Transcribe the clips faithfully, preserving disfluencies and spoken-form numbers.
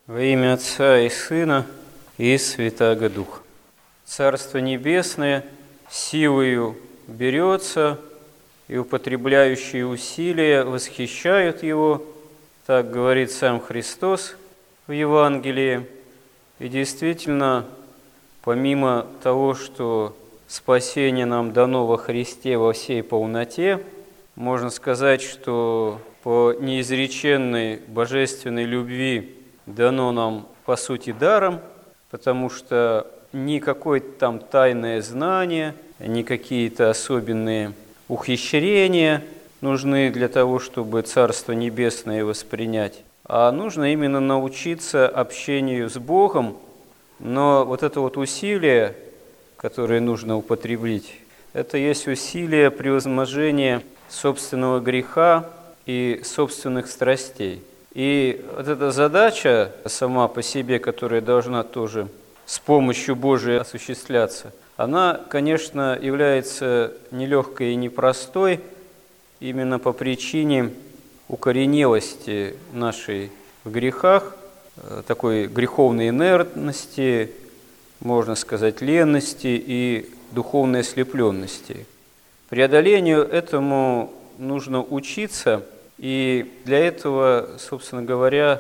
Во имя Отца и Сына и Святаго Духа. Царство Небесное силою берется, и употребляющие усилия восхищают Его, так говорит сам Христос в Евангелии. И действительно, помимо того, что спасение нам дано во Христе во всей полноте, можно сказать, что по неизреченной божественной любви дано нам, по сути, даром, потому что ни какое-то там тайное знание, ни какие-то особенные ухищрения нужны для того, чтобы Царство Небесное воспринять, а нужно именно научиться общению с Богом. Но вот это вот усилие, которое нужно употребить, это есть усилие превозможения собственного греха и собственных страстей. И вот эта задача сама по себе, которая должна тоже с помощью Божией осуществляться, она, конечно, является нелегкой и непростой именно по причине укоренелости нашей в грехах, такой греховной инертности, можно сказать, ленности и духовной ослепленности. Преодолению этому нужно учиться, и для этого, собственно говоря,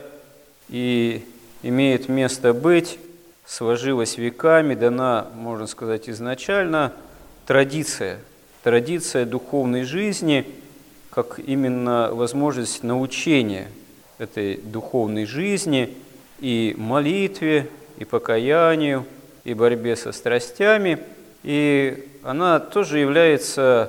и имеет место быть, сложилась веками, дана, можно сказать, изначально традиция, традиция духовной жизни, как именно возможность научения этой духовной жизни и молитве, и покаянию, и борьбе со страстями. И она тоже является,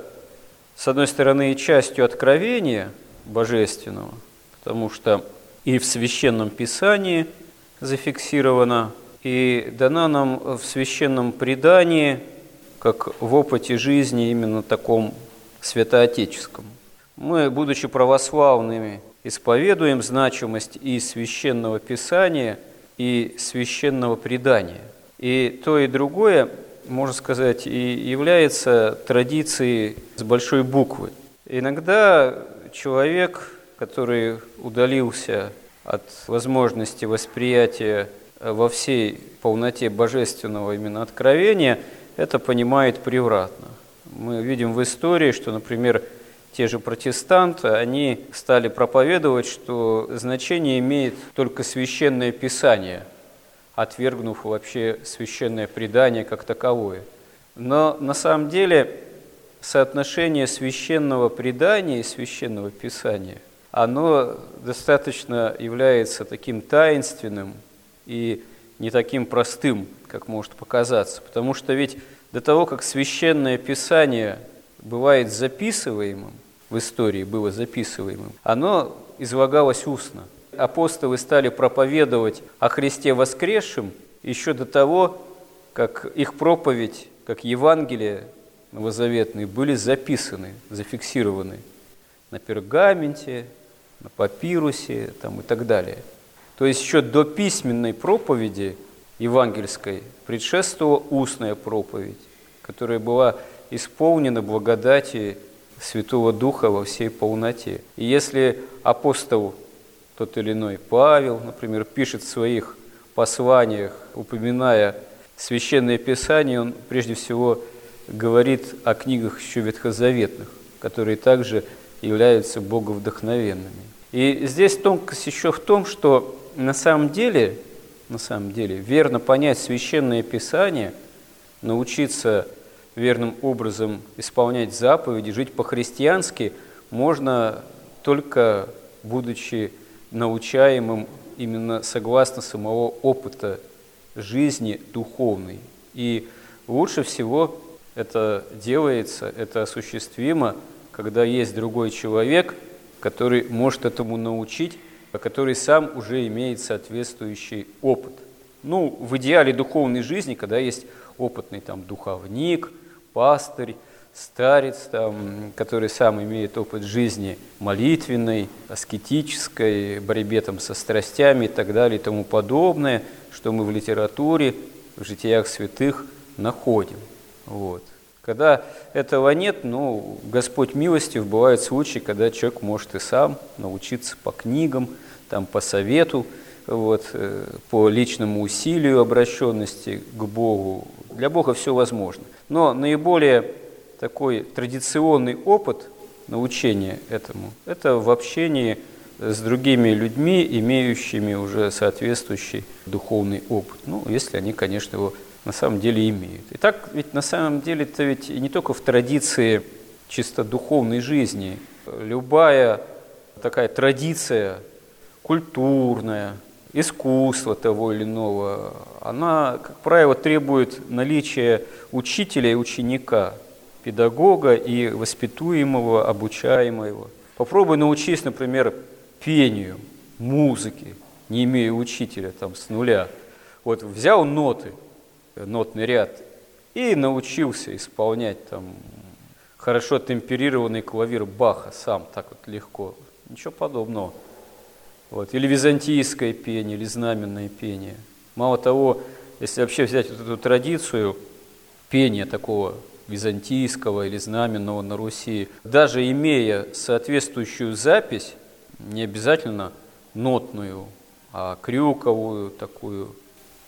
с одной стороны, и частью откровения божественного, потому что и в Священном Писании зафиксировано, и дана нам в Священном предании, как в опыте жизни именно таком святоотеческом. Мы, будучи православными, исповедуем значимость и Священного Писания, и Священного предания. И то, и другое, можно сказать, и является традицией с большой буквы. Иногда человек, который удалился от возможности восприятия во всей полноте божественного именно откровения, это понимает превратно. Мы видим в истории, что, например, те же протестанты, они стали проповедовать, что значение имеет только Священное Писание, отвергнув вообще Священное предание как таковое. Но на самом деле соотношение Священного предания и Священного Писания, оно достаточно является таким таинственным и не таким простым, как может показаться. Потому что ведь до того, как Священное Писание бывает записываемым, в истории было записываемым, оно излагалось устно. Апостолы стали проповедовать о Христе воскресшем еще до того, как их проповедь, как Евангелие новозаветные, были записаны, зафиксированы на пергаменте, на папирусе там, и так далее. То есть еще до письменной проповеди евангельской предшествовала устная проповедь, которая была исполнена благодати Святого Духа во всей полноте. И если апостол тот или иной Павел, например, пишет в своих посланиях, упоминая Священное Писание, он прежде всего говорит о книгах еще ветхозаветных, которые также являются боговдохновенными. И здесь тонкость еще в том, что на самом деле, на самом деле верно понять Священное Писание, научиться верным образом исполнять заповеди, жить по-христиански можно только будучи научаемым именно согласно самого опыта жизни духовной. И лучше всего это делается, это осуществимо, когда есть другой человек, который может этому научить, а который сам уже имеет соответствующий опыт. Ну, в идеале духовной жизни, когда есть опытный там духовник, пастырь, старец, там, который сам имеет опыт жизни молитвенной, аскетической, борьбе там, со страстями и так далее и тому подобное, что мы в литературе, в житиях святых находим. Вот. Когда этого нет, ну, Господь милостив, бывают случаи, когда человек может и сам научиться по книгам, там, по совету вот, по личному усилию обращенности к Богу. Для Бога все возможно. Но наиболее такой традиционный опыт научения этому – это в общении с другими людьми, имеющими уже соответствующий духовный опыт. Ну, если они, конечно, его на самом деле имеют. И так ведь на самом деле это ведь не только в традиции чисто духовной жизни. Любая такая традиция культурная, искусство того или иного, она, как правило, требует наличия учителя и ученика, педагога и воспитуемого, обучаемого. Попробуй научись, например, пению, музыке, не имея учителя там с нуля. Вот взял ноты, нотный ряд и научился исполнять там хорошо темперированный клавир Баха сам так вот легко. Ничего подобного. Вот. Или византийское пение, или знаменное пение. Мало того, если вообще взять вот эту традицию пения такого византийского или знаменного на Руси, даже имея соответствующую запись, не обязательно нотную, а крюковую, такую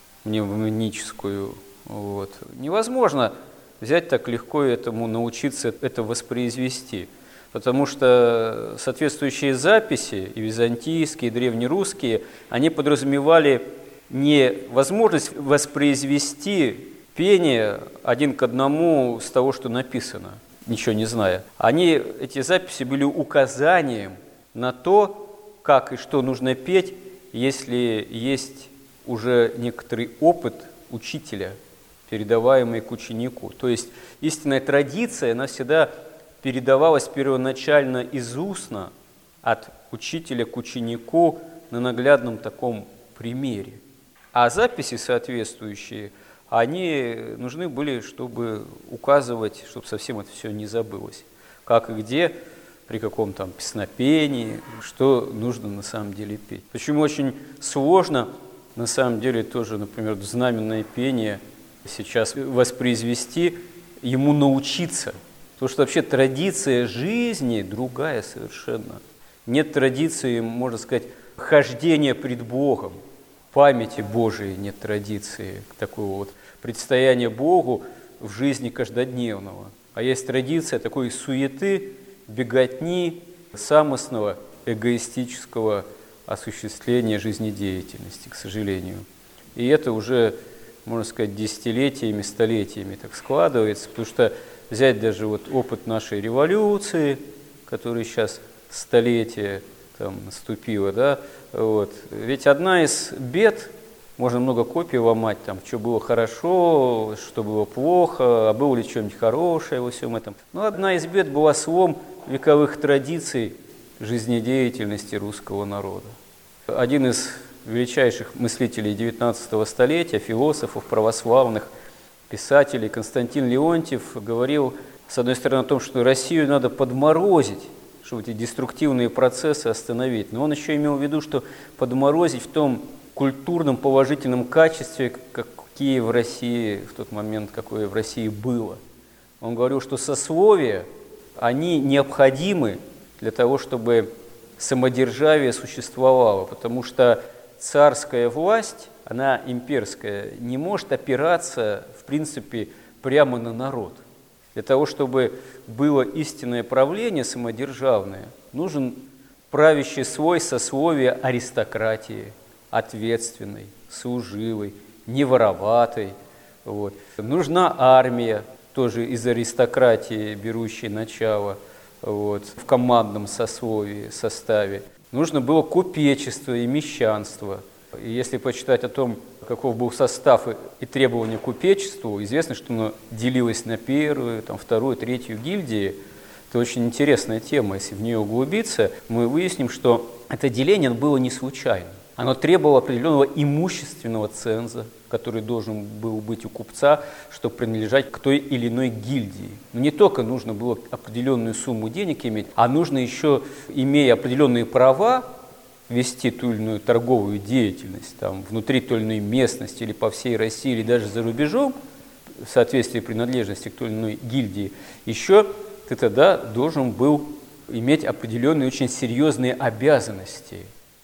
пневмоническую, вот, невозможно взять так легко этому научиться это воспроизвести. Потому что соответствующие записи, и византийские, и древнерусские, они подразумевали не возможность воспроизвести пение один к одному с того, что написано, ничего не зная. Они, эти записи были указанием на то, как и что нужно петь, если есть уже некоторый опыт учителя, передаваемый к ученику. То есть истинная традиция, она всегда передавалась первоначально из устно от учителя к ученику на наглядном таком примере. А записи соответствующие, они нужны были, чтобы указывать, чтобы совсем это все не забылось. Как и где, при каком там песнопении, что нужно на самом деле петь. Почему очень сложно, на самом деле, тоже, например, знаменное пение сейчас воспроизвести, ему научиться. Потому что вообще традиция жизни другая совершенно. Нет традиции, можно сказать, хождения пред Богом. Памяти Божией нет традиции, такого вот предстояния Богу в жизни каждодневного. А есть традиция такой суеты, беготни, самостного, эгоистического осуществления жизнедеятельности, к сожалению. И это уже, можно сказать, десятилетиями, столетиями так складывается, потому что взять даже вот опыт нашей революции, который сейчас столетие там наступило, да, вот. Ведь одна из бед, можно много копий ломать, там, что было хорошо, что было плохо, а было ли что-нибудь хорошее во всем этом. Но одна из бед была слом вековых традиций жизнедеятельности русского народа. Один из величайших мыслителей девятнадцатого столетия, философов православных, писателей Константин Леонтьев говорил, с одной стороны, о том, что Россию надо подморозить, чтобы эти деструктивные процессы остановить. Но он еще имел в виду, что подморозить в том культурном положительном качестве, какие в России в тот момент, какое в России было. Он говорил, что сословия, они необходимы для того, чтобы самодержавие существовало, потому что царская власть, она имперская, не может опираться, в принципе, прямо на народ. Для того, чтобы было истинное правление самодержавное, нужен правящий слой сословия аристократии, ответственной, служивой, не вороватой. Вот. Нужна армия, тоже из аристократии, берущей начало, вот, в командном сословии, составе. Нужно было купечество и мещанство. И если почитать о том, каков был состав и требования к купечеству, известно, что оно делилось на первую, там, вторую, третью гильдии. Это очень интересная тема. Если в нее углубиться, мы выясним, что это деление было не случайно. Оно требовало определенного имущественного ценза, который должен был быть у купца, чтобы принадлежать к той или иной гильдии. Но не только нужно было определенную сумму денег иметь, а нужно еще, имея определенные права, вести ту или иную торговую деятельность там, внутри той или иной местности или по всей России, или даже за рубежом, в соответствии принадлежности к той или иной гильдии, еще ты тогда должен был иметь определенные очень серьезные обязанности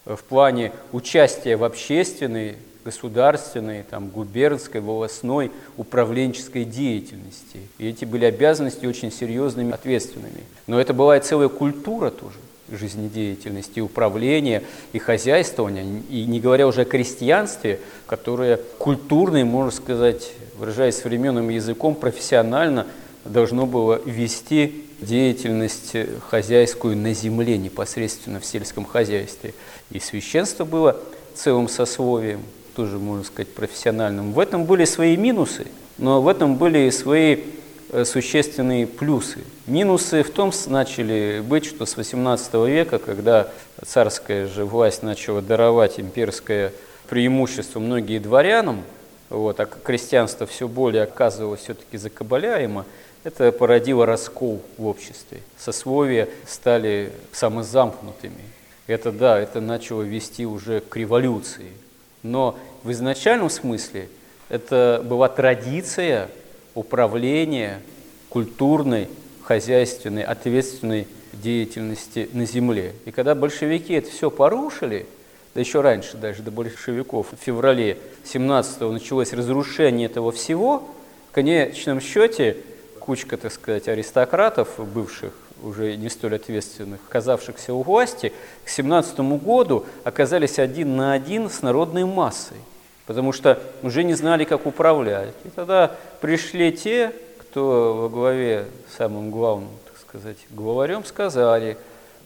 в плане участия в общественной, государственной, там, губернской, волостной, управленческой деятельности. И эти были обязанности очень серьезными, ответственными. Но это была и целая культура тоже жизнедеятельности, управления и хозяйствования, и не говоря уже о крестьянстве, которое культурно, можно сказать, выражаясь современным языком, профессионально должно было вести деятельность хозяйскую на земле, непосредственно в сельском хозяйстве. И священство было целым сословием, тоже, можно сказать, профессиональным. В этом были свои минусы, но в этом были и свои существенные плюсы. Минусы в том начали быть, что с восемнадцатого века, когда царская же власть начала даровать имперское преимущество многие дворянам, вот, а крестьянство все более оказывалось все-таки закабаляемо, это породило раскол в обществе. Сословия стали самозамкнутыми. Это, да, это начало вести уже к революции. Но в изначальном смысле это была традиция управления культурной, хозяйственной, ответственной деятельности на земле. И когда большевики это все порушили, да еще раньше, даже до большевиков, в феврале семнадцатого началось разрушение этого всего, в конечном счете кучка, так сказать, аристократов, бывших, уже не столь ответственных, оказавшихся у власти, к семнадцатому году оказались один на один с народной массой, потому что уже не знали, как управлять. И тогда пришли те, кто во главе самым главным, так сказать, главарем, сказали: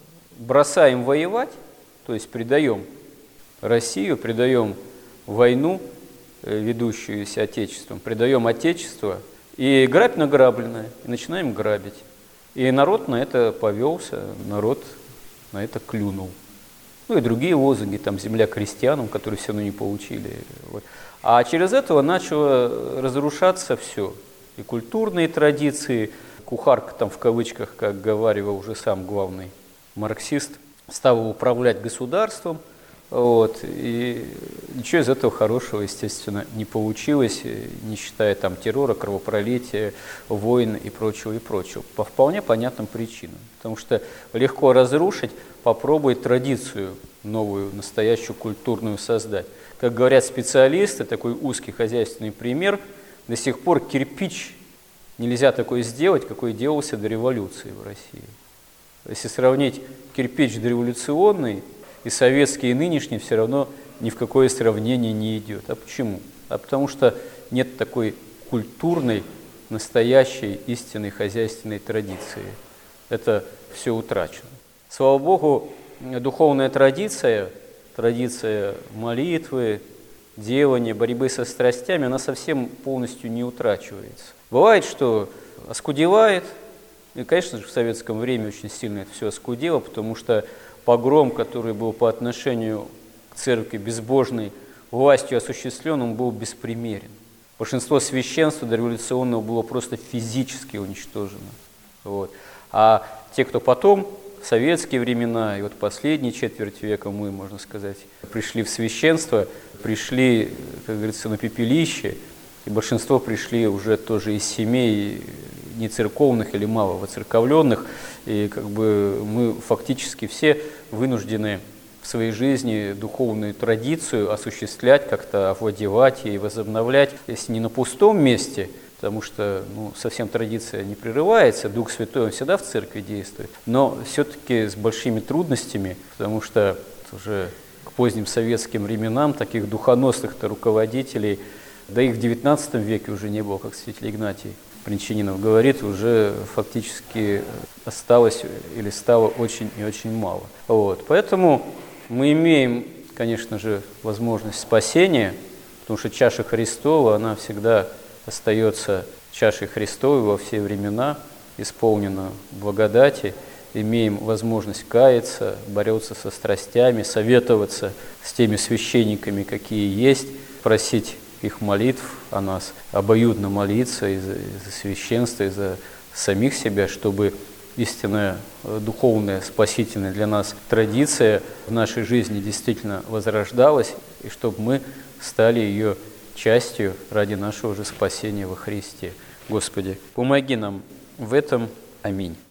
бросаем воевать, то есть предаем Россию, предаем войну, ведущуюся Отечеством, предаем Отечество, и грабь награбленное, и начинаем грабить. И народ на это повелся, народ на это клюнул. Ну и другие лозунги, там «Земля крестьянам», которые все равно не получили. Вот. А через это начало разрушаться все. И культурные традиции, кухарка там в кавычках, как говаривал уже сам главный марксист, стала управлять государством. Вот, и ничего из этого хорошего, естественно, не получилось, не считая там террора, кровопролития, войн и прочего, и прочего. По вполне понятным причинам. Потому что легко разрушить, попробуй традицию новую, настоящую культурную создать. Как говорят специалисты, такой узкий хозяйственный пример, до сих пор кирпич нельзя такой сделать, какой делался до революции в России. Если сравнить кирпич дореволюционный и советский, и нынешний, все равно ни в какое сравнение не идет. А почему? А потому что нет такой культурной, настоящей, истинной хозяйственной традиции. Это все утрачено. Слава Богу, духовная традиция, традиция молитвы, делания, борьбы со страстями, она совсем полностью не утрачивается. Бывает, что оскудевает, и, конечно же, в советском времени очень сильно это все оскудело, потому что погром, который был по отношению к церкви безбожной властью осуществлен, он был беспримерен. Большинство священства дореволюционного было просто физически уничтожено. Вот. А те, кто потом, в советские времена, и вот последние четверть века мы, можно сказать, пришли в священство, пришли, как говорится, на пепелище, и большинство пришли уже тоже из семей не церковных или мало воцерковленных, и как бы мы фактически все вынуждены в своей жизни духовную традицию осуществлять, как-то овладевать и возобновлять, если не на пустом месте, потому что ну, совсем традиция не прерывается, Дух Святой он всегда в церкви действует, но все-таки с большими трудностями, потому что уже к поздним советским временам таких духоносных-то руководителей, да их в девятнадцатом веке уже не было, как святитель Игнатий Брянчанинов говорит, уже фактически осталось или стало очень и очень мало. Вот. Поэтому мы имеем, конечно же, возможность спасения, потому что чаша Христова, она всегда остается чашей Христовой во все времена, исполнена благодати, имеем возможность каяться, бороться со страстями, советоваться с теми священниками, какие есть, просить их молитв о нас, обоюдно молиться и за, и за священство, и за самих себя, чтобы истинная духовная, спасительная для нас традиция в нашей жизни действительно возрождалась, и чтобы мы стали ее частью ради нашего же спасения во Христе. Господи, помоги нам в этом. Аминь.